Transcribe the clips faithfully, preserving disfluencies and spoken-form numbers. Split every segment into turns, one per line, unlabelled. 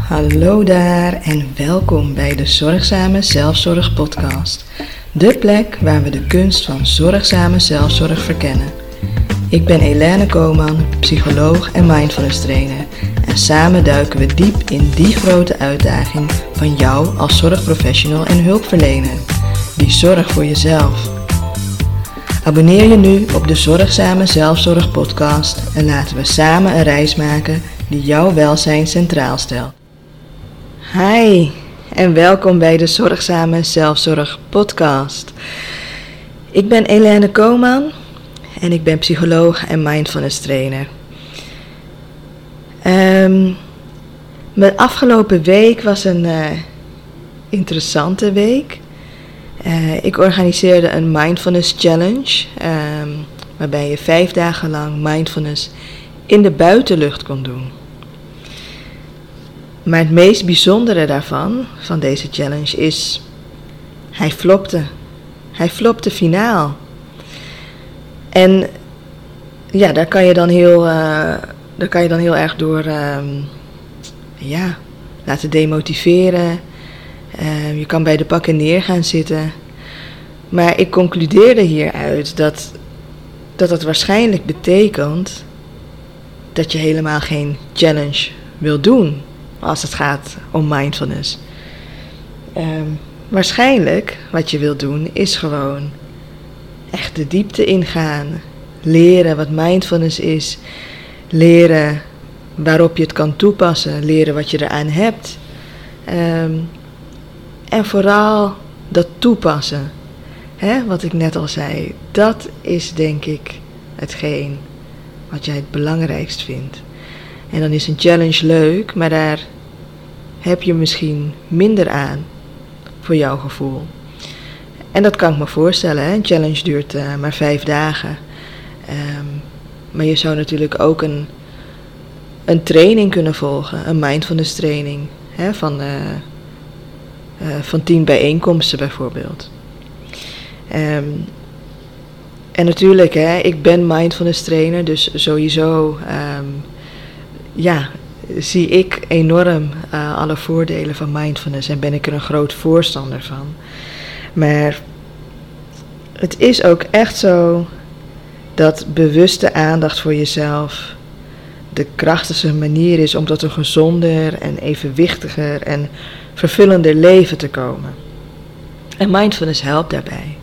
Hallo daar en welkom bij de Zorgzame Zelfzorg podcast. De plek waar we de kunst van zorgzame zelfzorg verkennen. Ik ben Elaine Koman, psycholoog en mindfulness trainer. En samen duiken we diep in die grote uitdaging van jou als zorgprofessional en hulpverlener. Die zorg voor jezelf. Abonneer je nu op de Zorgzame Zelfzorg podcast en laten we samen een reis maken die jouw welzijn centraal stelt. Hi en welkom bij de Zorgzame Zelfzorg podcast. Ik ben Elaine Koman en ik ben psycholoog en mindfulness trainer. Um, mijn afgelopen week was een uh, interessante week. Uh, ik organiseerde een mindfulness challenge, um, waarbij je vijf dagen lang mindfulness in de buitenlucht kon doen. Maar het meest bijzondere daarvan, van deze challenge, is, hij flopte. Hij flopte finaal. En ja, daar kan je dan heel, uh, daar kan je dan heel erg door um, ja, laten demotiveren. Uh, je kan bij de pakken neer gaan zitten. Maar ik concludeerde hieruit dat, dat het waarschijnlijk betekent dat je helemaal geen challenge wil doen als het gaat om mindfulness. Um, waarschijnlijk wat je wil doen is gewoon echt de diepte ingaan. Leren wat mindfulness is. Leren waarop je het kan toepassen. Leren wat je eraan hebt. Um, en vooral dat toepassen. Hè, wat ik net al zei. Dat is denk ik hetgeen wat jij het belangrijkst vindt. En dan is een challenge leuk, maar daar heb je misschien minder aan voor jouw gevoel. En dat kan ik me voorstellen. Hè? Een challenge duurt uh, maar vijf dagen. Um, maar je zou natuurlijk ook een, een training kunnen volgen. Een mindfulness training. Hè? Van, uh, uh, van tien bijeenkomsten bijvoorbeeld. Um, en natuurlijk, hè, ik ben mindfulness trainer, dus sowieso Um, ja, zie ik enorm uh, alle voordelen van mindfulness en ben ik er een groot voorstander van. Maar het is ook echt zo dat bewuste aandacht voor jezelf de krachtigste manier is om tot een gezonder en evenwichtiger en vervullender leven te komen. En mindfulness helpt daarbij.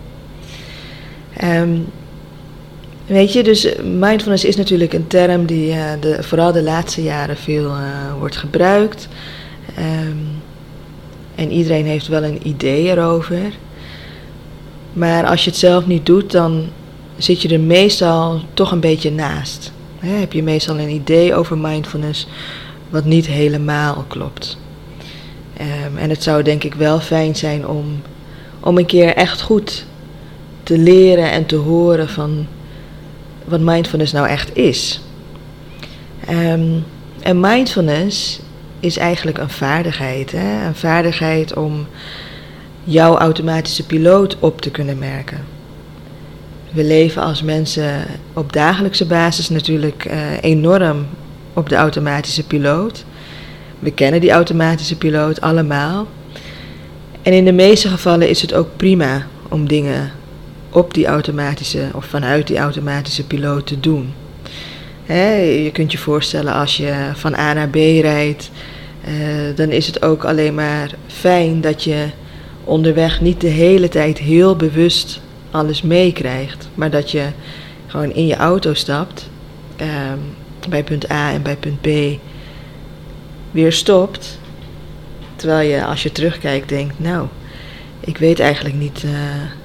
Um, Weet je, dus mindfulness is natuurlijk een term die uh, de, vooral de laatste jaren veel uh, wordt gebruikt. Um, en iedereen heeft wel een idee erover. Maar als je het zelf niet doet, dan zit je er meestal toch een beetje naast. He, heb je meestal een idee over mindfulness wat niet helemaal klopt. Um, en het zou denk ik wel fijn zijn om, om een keer echt goed te leren en te horen van wat mindfulness nou echt is. Um, en mindfulness is eigenlijk een vaardigheid. Hè? Een vaardigheid om jouw automatische piloot op te kunnen merken. We leven als mensen op dagelijkse basis natuurlijk uh, enorm op de automatische piloot. We kennen die automatische piloot allemaal. En in de meeste gevallen is het ook prima om dingen op die automatische of vanuit die automatische piloot te doen. He, je kunt je voorstellen als je van A naar B rijdt, uh, dan is het ook alleen maar fijn dat je onderweg niet de hele tijd heel bewust alles meekrijgt, maar dat je gewoon in je auto stapt, uh, bij punt A en bij punt B weer stopt, terwijl je als je terugkijkt denkt, nou, ik weet eigenlijk niet Uh,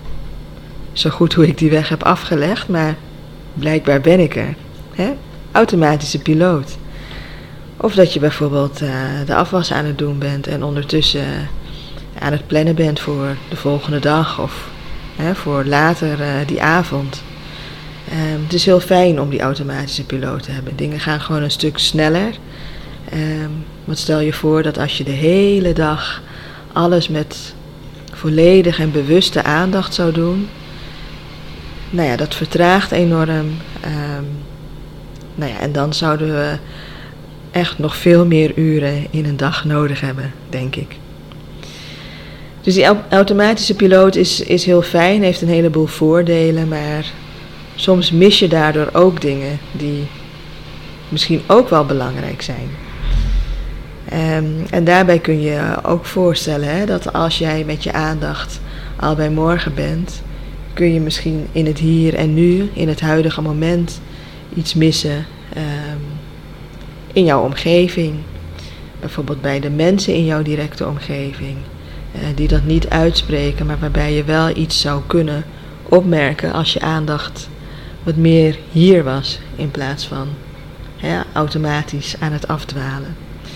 zo goed hoe ik die weg heb afgelegd, maar blijkbaar ben ik er. Hè? Automatische piloot. Of dat je bijvoorbeeld uh, de afwas aan het doen bent en ondertussen uh, aan het plannen bent voor de volgende dag of hè, voor later uh, die avond. Um, het is heel fijn om die automatische piloot te hebben. Dingen gaan gewoon een stuk sneller. Um, want stel je voor dat als je de hele dag alles met volledige en bewuste aandacht zou doen. Nou ja, dat vertraagt enorm. Um, nou ja, en dan zouden we echt nog veel meer uren in een dag nodig hebben, denk ik. Dus die automatische piloot is, is heel fijn, heeft een heleboel voordelen, maar soms mis je daardoor ook dingen die misschien ook wel belangrijk zijn. Um, en daarbij kun je je ook voorstellen, hè, dat als jij met je aandacht al bij morgen bent, kun je misschien in het hier en nu, in het huidige moment, iets missen um, in jouw omgeving. Bijvoorbeeld bij de mensen in jouw directe omgeving, uh, die dat niet uitspreken, maar waarbij je wel iets zou kunnen opmerken als je aandacht wat meer hier was, in plaats van hè, automatisch aan het afdwalen.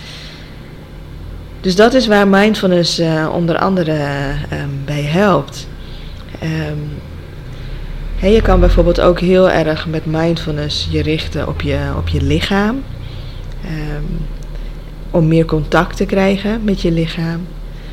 Dus dat is waar mindfulness uh, onder andere uh, um, bij helpt. Um, hey, je kan bijvoorbeeld ook heel erg met mindfulness je richten op je, op je lichaam. Um, om meer contact te krijgen met je lichaam.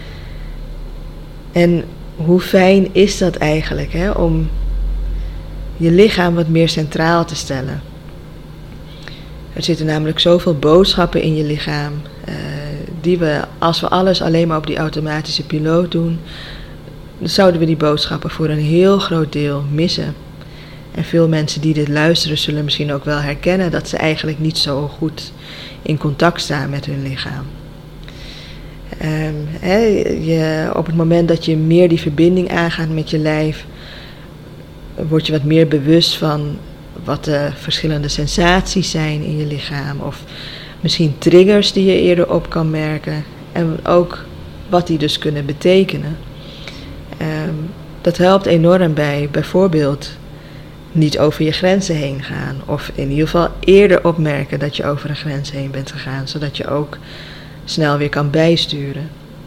En hoe fijn is dat eigenlijk, hè, om je lichaam wat meer centraal te stellen. Er zitten namelijk zoveel boodschappen in je lichaam, uh, die we, als we alles alleen maar op die automatische piloot doen, dan zouden we die boodschappen voor een heel groot deel missen. En veel mensen die dit luisteren zullen misschien ook wel herkennen dat ze eigenlijk niet zo goed in contact staan met hun lichaam. Um, he, je, op het moment dat je meer die verbinding aangaat met je lijf, word je wat meer bewust van wat de verschillende sensaties zijn in je lichaam. Of misschien triggers die je eerder op kan merken. En ook wat die dus kunnen betekenen. Um, dat helpt enorm bij bijvoorbeeld niet over je grenzen heen gaan. Of in ieder geval eerder opmerken dat je over een grens heen bent gegaan. Zodat je ook snel weer kan bijsturen.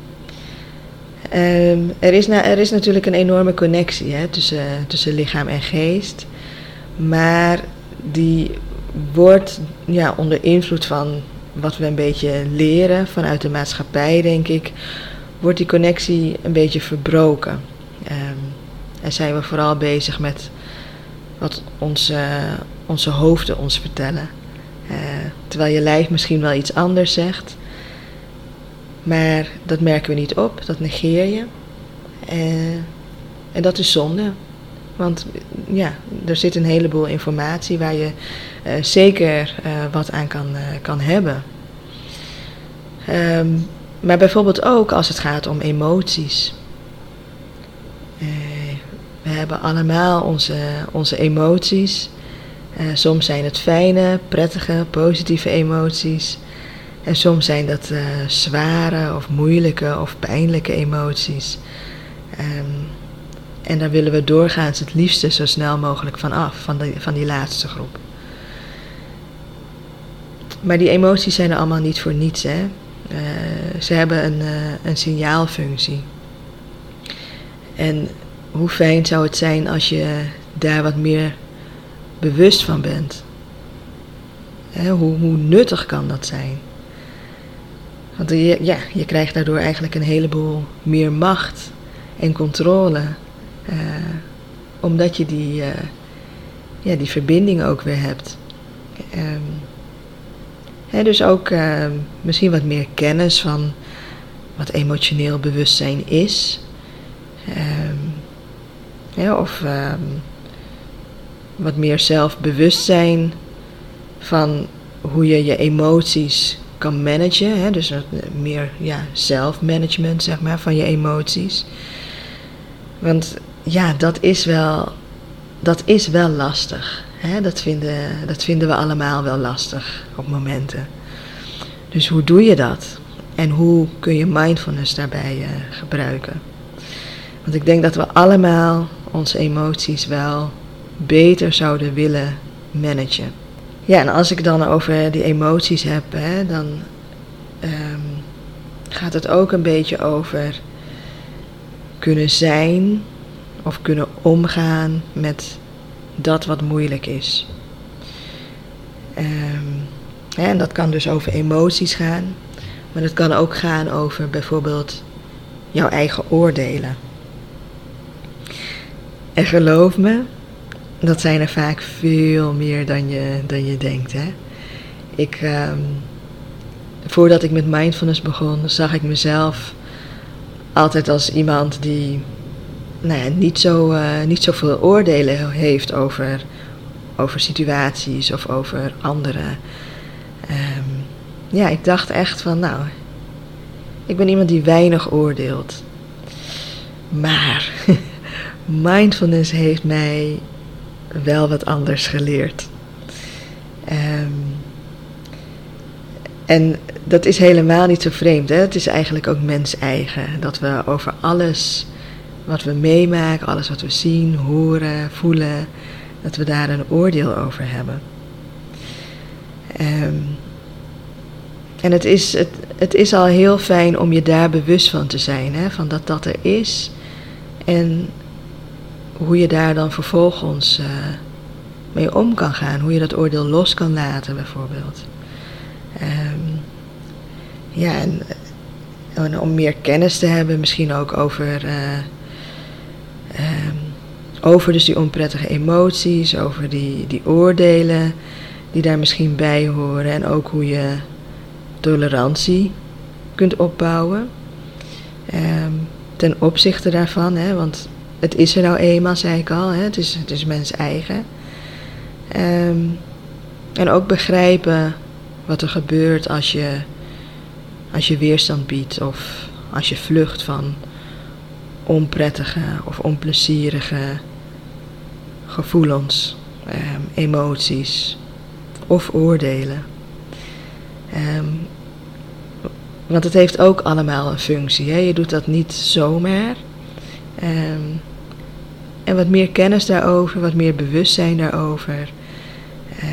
Um, er, is na, er is natuurlijk een enorme connectie hè, tussen, tussen lichaam en geest. Maar die wordt ja, onder invloed van wat we een beetje leren vanuit de maatschappij, denk ik, wordt die connectie een beetje verbroken. Um, en zijn we vooral bezig met wat onze, onze hoofden ons vertellen. Uh, terwijl je lijf misschien wel iets anders zegt. Maar dat merken we niet op, dat negeer je. Uh, en dat is zonde. Want ja, er zit een heleboel informatie waar je uh, zeker uh, wat aan kan, uh, kan hebben. Um, maar bijvoorbeeld ook als het gaat om emoties. Uh, we hebben allemaal onze, onze emoties. Uh, soms zijn het fijne, prettige, positieve emoties. En soms zijn dat uh, zware of moeilijke of pijnlijke emoties. Um, en daar willen we doorgaans het liefste zo snel mogelijk van af, van, de, van die laatste groep. Maar die emoties zijn er allemaal niet voor niets, hè. Uh, ze hebben een, uh, een signaalfunctie. En hoe fijn zou het zijn als je daar wat meer bewust van bent. Hè, hoe, hoe nuttig kan dat zijn? Want je, ja, je krijgt daardoor eigenlijk een heleboel meer macht en controle. Uh, omdat je die, uh, ja, die verbinding ook weer hebt. Um, hè, dus ook uh, misschien wat meer kennis van wat emotioneel bewustzijn is. Um, ja, of um, wat meer zelfbewustzijn van hoe je je emoties kan managen. Hè? Dus meer ja, zelfmanagement, zeg maar, van je emoties. Want ja, dat is wel, dat is wel lastig. Hè? Dat vinden, dat vinden we allemaal wel lastig op momenten. Dus hoe doe je dat? En hoe kun je mindfulness daarbij uh, gebruiken? Want ik denk dat we allemaal onze emoties wel beter zouden willen managen. Ja, en als ik dan over die emoties heb, hè, dan um, gaat het ook een beetje over kunnen zijn of kunnen omgaan met dat wat moeilijk is. Um, hè, en dat kan dus over emoties gaan, maar het kan ook gaan over bijvoorbeeld jouw eigen oordelen. En geloof me, dat zijn er vaak veel meer dan je, dan je denkt. Hè? Ik, um, voordat ik met mindfulness begon, zag ik mezelf altijd als iemand die nou ja, niet, zo, uh, niet zoveel oordelen heeft over, over situaties of over anderen. Um, ja, ik dacht echt van, nou, ik ben iemand die weinig oordeelt. Maar mindfulness heeft mij wel wat anders geleerd. Um, en dat is helemaal niet zo vreemd. Hè? Het is eigenlijk ook mens-eigen. Dat we over alles wat we meemaken, alles wat we zien, horen, voelen, dat we daar een oordeel over hebben. Um, en het is, het, het is al heel fijn om je daar bewust van te zijn. Hè? Van dat dat er is. En hoe je daar dan vervolgens uh, mee om kan gaan. Hoe je dat oordeel los kan laten bijvoorbeeld. Um, ja, en, en om meer kennis te hebben misschien ook over, uh, um, over dus die onprettige emoties, over die, die oordelen die daar misschien bij horen. En ook hoe je tolerantie kunt opbouwen um, ten opzichte daarvan. Hè, want het is er nou eenmaal, zei ik al, hè, het is, het is mens eigen. Um, en ook begrijpen wat er gebeurt als je, als je weerstand biedt of als je vlucht van onprettige of onplezierige gevoelens, eh, emoties of oordelen. Um, want het heeft ook allemaal een functie. Hè? Je doet dat niet zomaar. Um, en wat meer kennis daarover, wat meer bewustzijn daarover. Uh,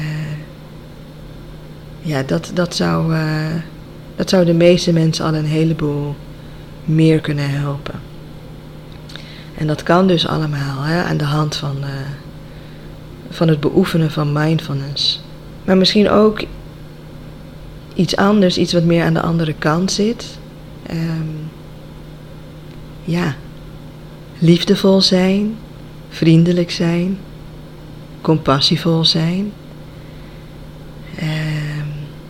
Ja, dat, dat, zou, uh, dat zou de meeste mensen al een heleboel meer kunnen helpen. En dat kan dus allemaal hè, aan de hand van, uh, van het beoefenen van mindfulness. Maar misschien ook iets anders, iets wat meer aan de andere kant zit. Um, ja, liefdevol zijn, vriendelijk zijn, compassievol zijn. Um,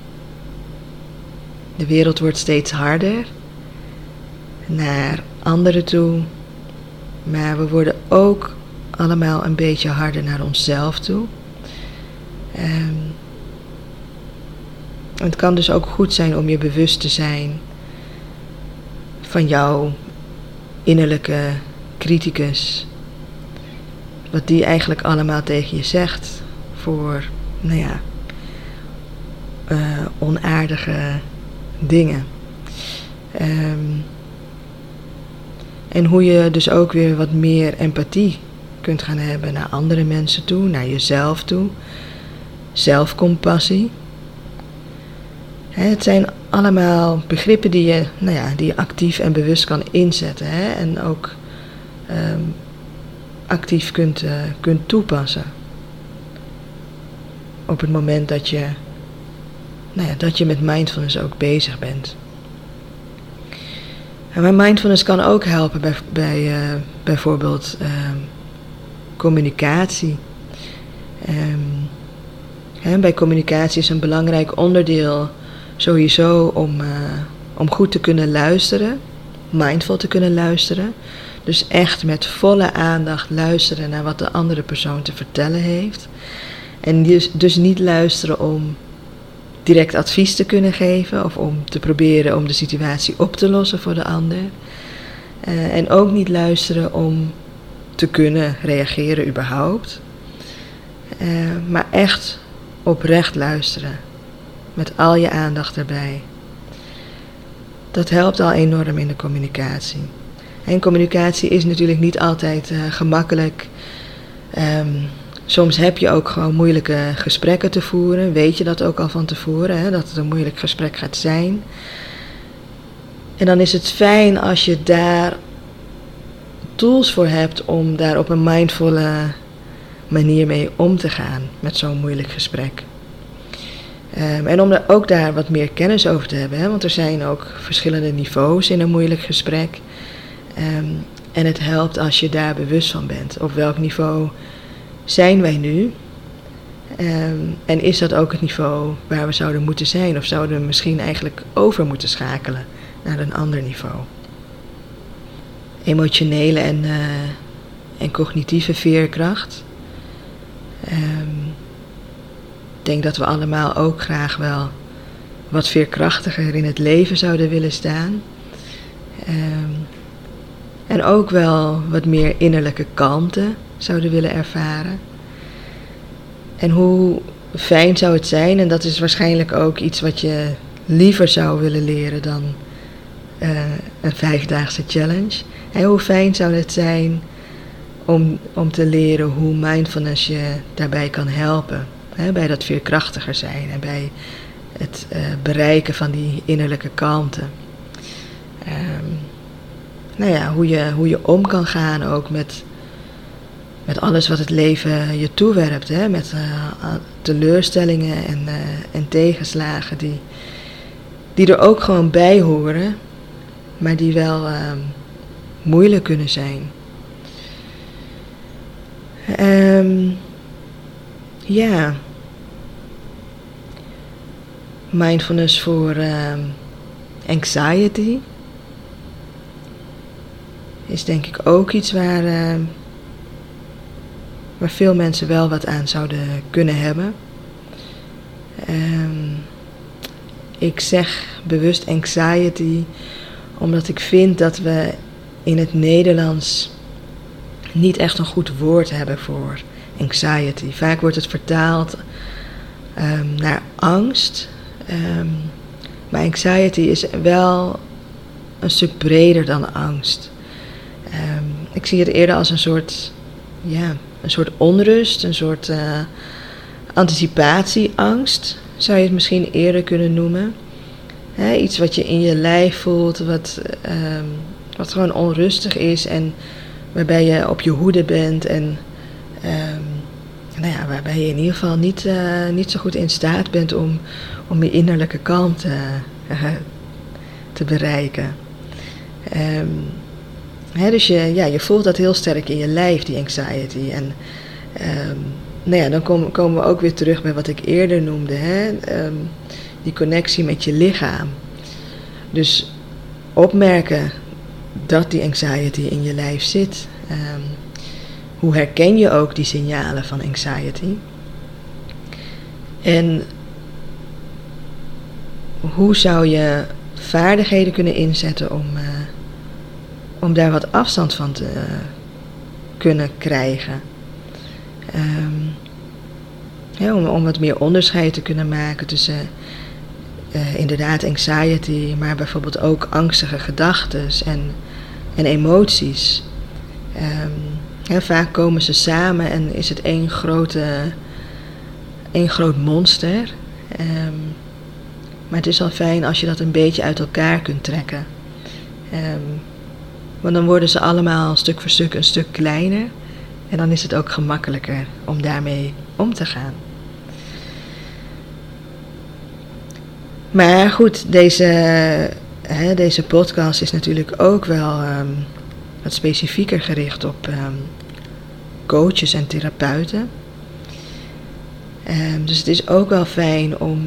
De wereld wordt steeds harder naar anderen toe, maar we worden ook allemaal een beetje harder naar onszelf toe. Um, het kan dus ook goed zijn om je bewust te zijn van jouw innerlijke criticus, wat die eigenlijk allemaal tegen je zegt voor, nou ja, uh, onaardige dingen. Um, en hoe je dus ook weer wat meer empathie kunt gaan hebben naar andere mensen toe, naar jezelf toe. Zelfcompassie. Hè, het zijn allemaal begrippen die je, nou ja, die je actief en bewust kan inzetten. Hè, en ook um, actief kunt, uh, kunt toepassen. Op het moment dat je Nou ja, dat je met mindfulness ook bezig bent. En mijn mindfulness kan ook helpen bij, bij uh, bijvoorbeeld uh, communicatie. Um, hè, bij communicatie is een belangrijk onderdeel sowieso om, uh, om goed te kunnen luisteren, mindful te kunnen luisteren. Dus echt met volle aandacht luisteren naar wat de andere persoon te vertellen heeft. En dus, dus niet luisteren om direct advies te kunnen geven of om te proberen om de situatie op te lossen voor de ander. Uh, en ook niet luisteren om te kunnen reageren überhaupt. Uh, maar echt oprecht luisteren. Met al je aandacht erbij. Dat helpt al enorm in de communicatie. En communicatie is natuurlijk niet altijd uh, gemakkelijk. Um, Soms heb je ook gewoon moeilijke gesprekken te voeren. Weet je dat ook al van tevoren, hè, dat het een moeilijk gesprek gaat zijn. En dan is het fijn als je daar tools voor hebt om daar op een mindvolle manier mee om te gaan met zo'n moeilijk gesprek. Um, en om er ook daar wat meer kennis over te hebben, hè, want er zijn ook verschillende niveaus in een moeilijk gesprek. Um, en het helpt als je daar bewust van bent. Op welk niveau zijn wij nu? Um, en is dat ook het niveau waar we zouden moeten zijn? Of zouden we misschien eigenlijk over moeten schakelen naar een ander niveau? Emotionele en, uh, en cognitieve veerkracht. Um, ik denk dat we allemaal ook graag wel wat veerkrachtiger in het leven zouden willen staan. Um, en ook wel wat meer innerlijke kalmte zouden willen ervaren. En hoe fijn zou het zijn, en dat is waarschijnlijk ook iets wat je liever zou willen leren dan uh, een vijfdaagse challenge. En hoe fijn zou het zijn om, om te leren hoe mindfulness je daarbij kan helpen. Hè, bij dat veerkrachtiger zijn en bij het uh, bereiken van die innerlijke kalmte. Um, nou ja, hoe je, hoe je om kan gaan ook met, met alles wat het leven je toewerpt. Hè? Met uh, teleurstellingen en, uh, en tegenslagen die, die er ook gewoon bij horen, maar die wel uh, moeilijk kunnen zijn. Um, ja. Mindfulness voor uh, anxiety is denk ik ook iets waar, uh, waar veel mensen wel wat aan zouden kunnen hebben. Um, ik zeg bewust anxiety omdat ik vind dat we in het Nederlands niet echt een goed woord hebben voor anxiety. Vaak wordt het vertaald um, naar angst. Um, maar anxiety is wel een stuk breder dan angst. Um, ik zie het eerder als een soort, ja, een soort onrust, een soort uh, anticipatieangst, zou je het misschien eerder kunnen noemen. He, iets wat je in je lijf voelt, wat, um, wat gewoon onrustig is en waarbij je op je hoede bent en um, nou ja, waarbij je in ieder geval niet, uh, niet zo goed in staat bent om, om je innerlijke kalmte uh, te bereiken. Um, he, dus je, ja, je voelt dat heel sterk in je lijf, die anxiety. En um, nou ja, dan komen, komen we ook weer terug bij wat ik eerder noemde. Hè? Um, die connectie met je lichaam. Dus opmerken dat die anxiety in je lijf zit. Um, hoe herken je ook die signalen van anxiety? En hoe zou je vaardigheden kunnen inzetten om, uh, om daar wat afstand van te uh, kunnen krijgen? Um, ja, om, om wat meer onderscheid te kunnen maken tussen uh, inderdaad anxiety, maar bijvoorbeeld ook angstige gedachten en, en emoties. Um, ja, vaak komen ze samen en is het één grote, één groot monster. Um, maar het is wel fijn als je dat een beetje uit elkaar kunt trekken. Um, want dan worden ze allemaal stuk voor stuk een stuk kleiner. En dan is het ook gemakkelijker om daarmee om te gaan. Maar goed, deze, hè, deze podcast is natuurlijk ook wel um, wat specifieker gericht op um, coaches en therapeuten. Um, dus het is ook wel fijn om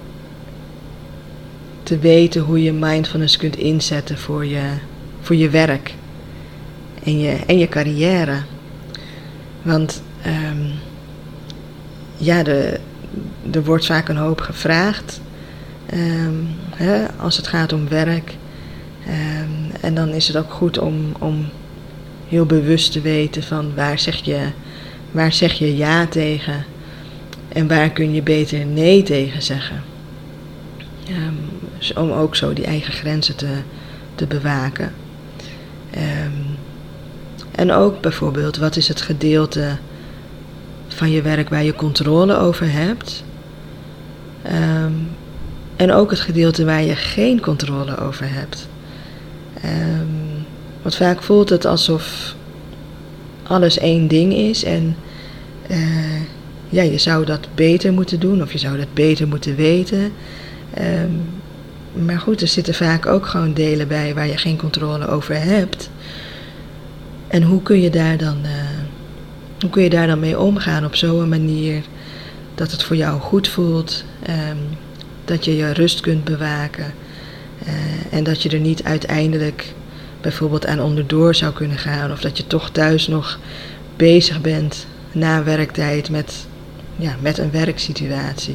te weten hoe je mindfulness kunt inzetten voor je, voor je werk en je, en je carrière. Want um, ja, de, er wordt vaak een hoop gevraagd um, hè, als het gaat om werk. Um, en dan is het ook goed om, om heel bewust te weten van waar zeg je, waar zeg je ja tegen en waar kun je beter nee tegen zeggen. Um, dus om ook zo die eigen grenzen te, te bewaken. Um, En ook bijvoorbeeld, wat is het gedeelte van je werk waar je controle over hebt? Um, en ook het gedeelte waar je geen controle over hebt. Um, want vaak voelt het alsof alles één ding is en uh, ja, je zou dat beter moeten doen of je zou dat beter moeten weten. Um, maar goed, er zitten vaak ook gewoon delen bij waar je geen controle over hebt. En hoe kun je daar dan, uh, hoe kun je daar dan mee omgaan op zo'n manier dat het voor jou goed voelt, um, dat je je rust kunt bewaken uh, en dat je er niet uiteindelijk bijvoorbeeld aan onderdoor zou kunnen gaan, of dat je toch thuis nog bezig bent na werktijd met, ja, met een werksituatie.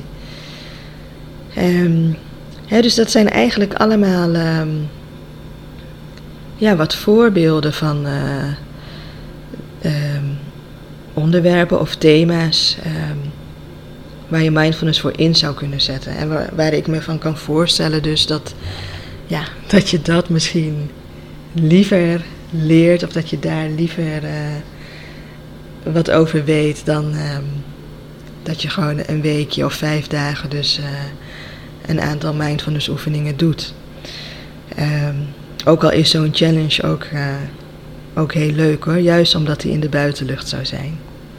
Um, hè, dus dat zijn eigenlijk allemaal um, ja, wat voorbeelden van uh, um, onderwerpen of thema's um, waar je mindfulness voor in zou kunnen zetten. En waar, waar ik me van kan voorstellen dus dat, ja, dat je dat misschien liever leert, of dat je daar liever uh, wat over weet dan um, dat je gewoon een weekje of vijf dagen dus uh, een aantal mindfulness oefeningen doet. Um, ook al is zo'n challenge ook, uh, ook heel leuk hoor, juist omdat die in de buitenlucht zou zijn.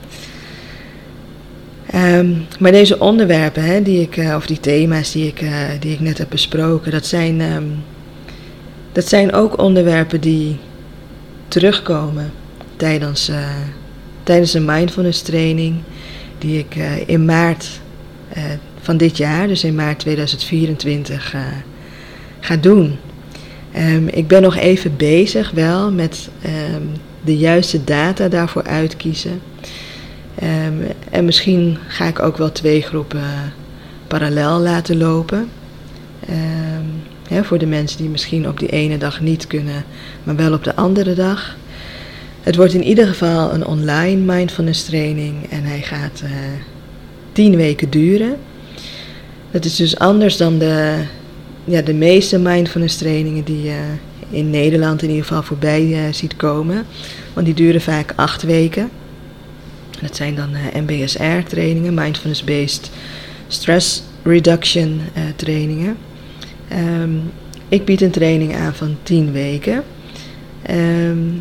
Um, maar deze onderwerpen, hè, die ik, uh, of die thema's die ik, uh, die ik net heb besproken, dat zijn, um, dat zijn ook onderwerpen die terugkomen tijdens, uh, tijdens een mindfulness training die ik uh, in maart uh, van dit jaar, dus in maart tweeduizend vierentwintig, uh, ga doen. Um, ik ben nog even bezig wel met um, de juiste data daarvoor uitkiezen. Um, en misschien ga ik ook wel twee groepen parallel laten lopen. Um, hè, voor de mensen die misschien op die ene dag niet kunnen, maar wel op de andere dag. Het wordt in ieder geval een online mindfulness training en hij gaat uh, tien weken duren. Dat is dus anders dan de, ja, de meeste mindfulness trainingen die je in Nederland in ieder geval voorbij uh, ziet komen. Want die duren vaak acht weken. Dat zijn dan uh, M B S R trainingen, Mindfulness-Based Stress Reduction uh, trainingen. Um, ik bied een training aan van tien weken. Um,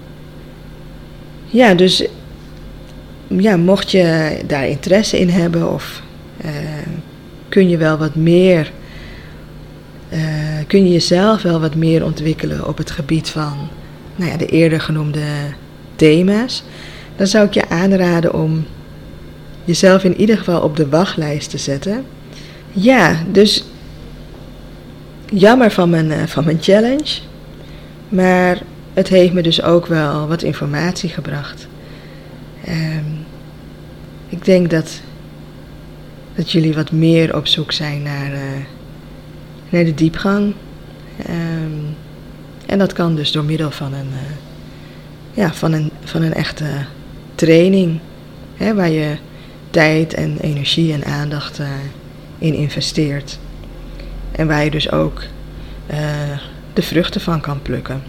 ja, dus ja, mocht je daar interesse in hebben of uh, kun je wel wat meer, uh, kun je jezelf wel wat meer ontwikkelen op het gebied van nou ja, de eerder genoemde thema's, dan zou ik je aanraden om jezelf in ieder geval op de wachtlijst te zetten. Ja, dus jammer van mijn, uh, van mijn challenge, maar het heeft me dus ook wel wat informatie gebracht. Um, ik denk dat, dat jullie wat meer op zoek zijn naar, uh, naar de diepgang. Um, en dat kan dus door middel van een, uh, ja, van een, van een echte training, hè, waar je tijd en energie en aandacht uh, in investeert. En waar je dus ook uh, de vruchten van kan plukken.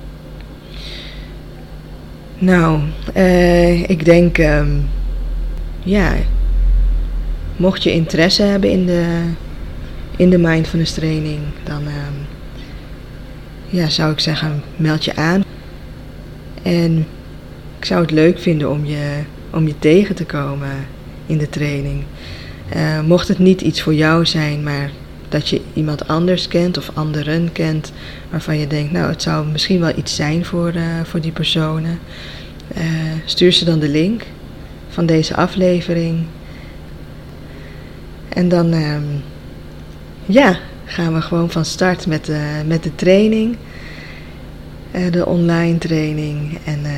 Nou, uh, ik denk, um, ja, mocht je interesse hebben in de, in de mindfulness training, dan um, ja, zou ik zeggen, meld je aan. En ik zou het leuk vinden om je, om je tegen te komen in de training. Uh, mocht het niet iets voor jou zijn, maar dat je iemand anders kent of anderen kent, waarvan je denkt, nou, het zou misschien wel iets zijn voor, uh, voor die personen. Uh, stuur ze dan de link van deze aflevering. En dan um, ja, gaan we gewoon van start met de, met de training. Uh, de online training. En uh,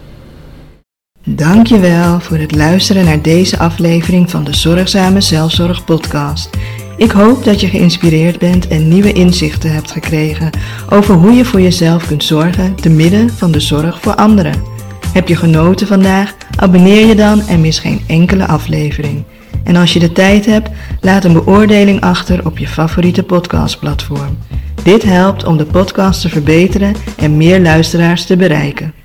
dankjewel voor het luisteren naar deze aflevering van de Zorgzame Zelfzorg podcast. Ik hoop dat je geïnspireerd bent en nieuwe inzichten hebt gekregen over hoe je voor jezelf kunt zorgen te midden van de zorg voor anderen. Heb je genoten vandaag? Abonneer je dan en mis geen enkele aflevering. En als je de tijd hebt, laat een beoordeling achter op je favoriete podcastplatform. Dit helpt om de podcast te verbeteren en meer luisteraars te bereiken.